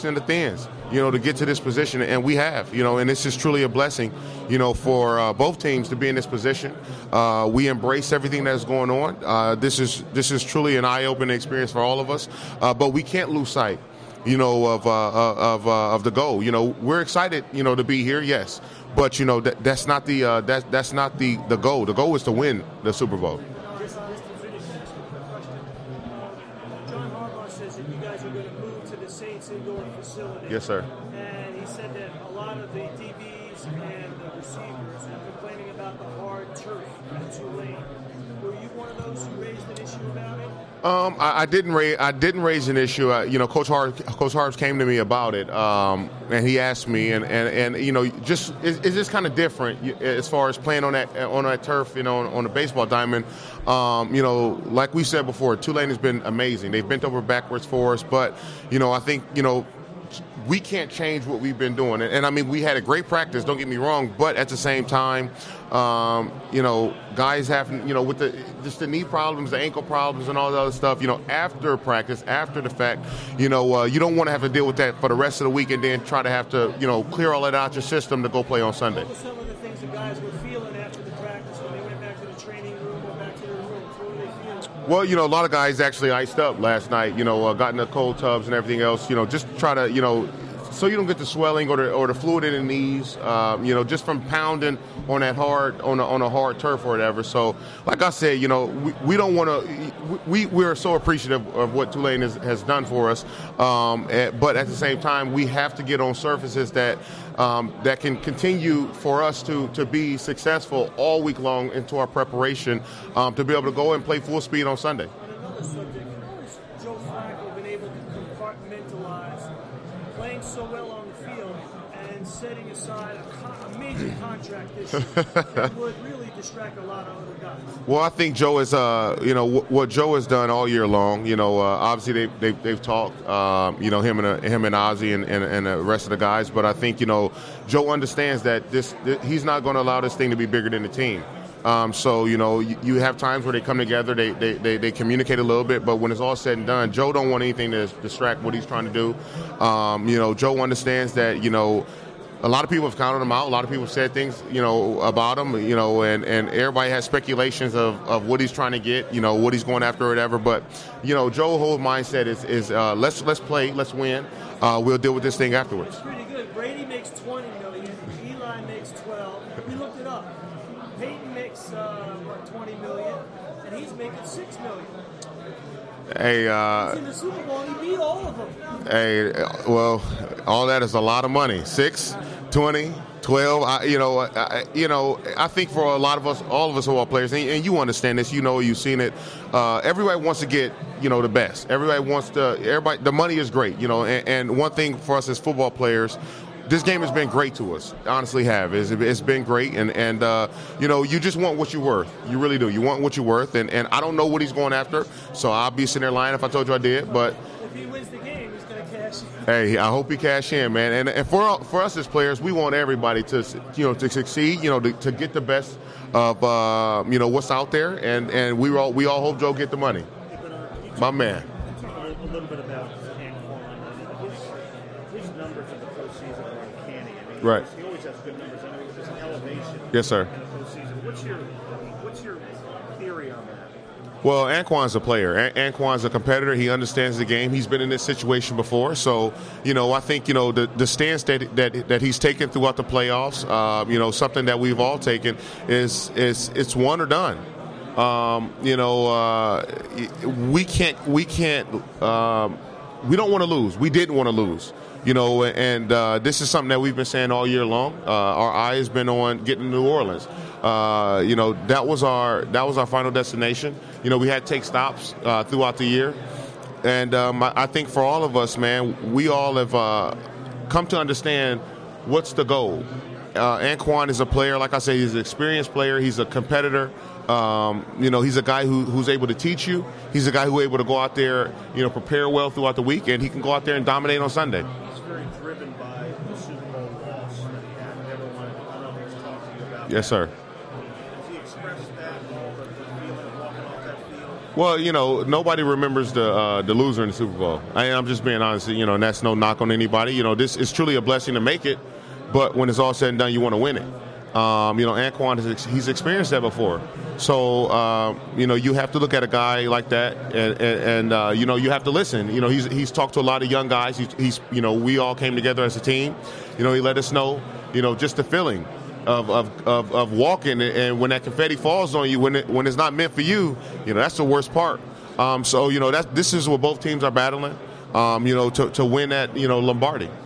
stretching in the thins, to get to this position, and we have, and this is truly a blessing, for both teams to be in this position. We embrace everything that's going on. This is truly an eye-opening experience for all of us, but we can't lose sight, of the goal. We're excited, to be here, yes, but that's not the that's not the goal. The goal is to win the Super Bowl. Saints indoor facility. Yes, sir. And he said that a lot of the DBs and the receivers are complaining about the hard turf at Tulane. Were you one of those who raised an issue about it? I didn't raise an issue. Coach Harbs came to me about it, and he asked me, and just is this kind of different as far as playing on that turf, on the baseball diamond. Like we said before, Tulane has been amazing. They've bent over backwards for us, but I think we can't change what we've been doing. And I mean, we had a great practice, don't get me wrong, but at the same time, guys have, with the knee problems, the ankle problems, and all the other stuff, after practice, after the fact, you don't want to have to deal with that for the rest of the week and then try to have to, clear all that out your system to go play on Sunday. What were some of the things the guys were feeling after the practice when they went back to the training room or back to their rooms? What were they feeling? Well, a lot of guys actually iced up last night, got in the cold tubs and everything else, just try to, so you don't get the swelling or the fluid in the knees, just from pounding on that hard on a hard turf or whatever. So, like I said, we don't want to. We are so appreciative of what Tulane has done for us, but at the same time, we have to get on surfaces that can continue for us to be successful all week long into our preparation to be able to go and play full speed on Sunday. On another subject, how has Joe Flacco been able to compartmentalize playing so well on the field and setting aside a major contract this year that would really distract a lot of other guys? Well, I think Joe is, what Joe has done all year long. Obviously they've talked, him and Ozzie and the rest of the guys. But I think Joe understands that he's not going to allow this thing to be bigger than the team. So you have times where they come together, they communicate a little bit, but when it's all said and done, Joe don't want anything to distract what he's trying to do. Joe understands that a lot of people have counted him out. A lot of people have said things about him, and everybody has speculations of what he's trying to get, what he's going after or whatever. But Joe's whole mindset is let's play, let's win. We'll deal with this thing afterwards. It's pretty good. Brady makes $20 million. Eli makes $12 million. We looked it up. Peyton makes $20 million, and he's making $6 million. Hey, he's in the Super Bowl. He beat all of them. Hey, well, all that is a lot of money. 6, 20, 12. I think for a lot of us, all of us football players, and you understand this. You've seen it. Everybody wants to get the best. Everybody. The money is great. And one thing for us as football players. This game has been great to us. Honestly, it's been great, and you just want what you're worth. You really do. You want what you're worth, and I don't know what he's going after, so I'll be sitting there lying if I told you I did. But if he wins the game, he's going to cash in. Hey, I hope he cash in, man. And for us as players, we want everybody to to succeed. To get the best of what's out there, and we all hope Joe get the money. My man. A little bit about his numbers in the postseason are uncanny. I mean, right. He always has good numbers. I mean, there's an elevation. Yes, sir. In the postseason. What's your theory on that? Well, Anquan's a player. Anquan's a competitor. He understands the game. He's been in this situation before. So, I think, the stance that he's taken throughout the playoffs, something that we've all taken is it's one or done. We don't want to lose. We didn't want to lose. And this is something that we've been saying all year long. Our eye has been on getting to New Orleans. That was our final destination. We had to take stops throughout the year. And I think for all of us, man, we all have come to understand what's the goal. Anquan is a player, like I say, he's an experienced player. He's a competitor. He's a guy who's able to teach you. He's a guy who's able to go out there, prepare well throughout the week, and he can go out there and dominate on Sunday. He's very driven by the Super Bowl loss that he had, and everyone he's talking about. Yes, sir. Has he expressed that all, the feeling of walking off that field? Well, nobody remembers the loser in the Super Bowl. I'm just being honest, and that's no knock on anybody. This is truly a blessing to make it, but when it's all said and done, you want to win it. Anquan, he's experienced that before. So, you have to look at a guy like that, and you have to listen. He's talked to a lot of young guys. We all came together as a team. He let us know, just the feeling of walking, and when that confetti falls on you, when it's not meant for you, that's the worst part. So this is what both teams are battling, to win that, Lombardi.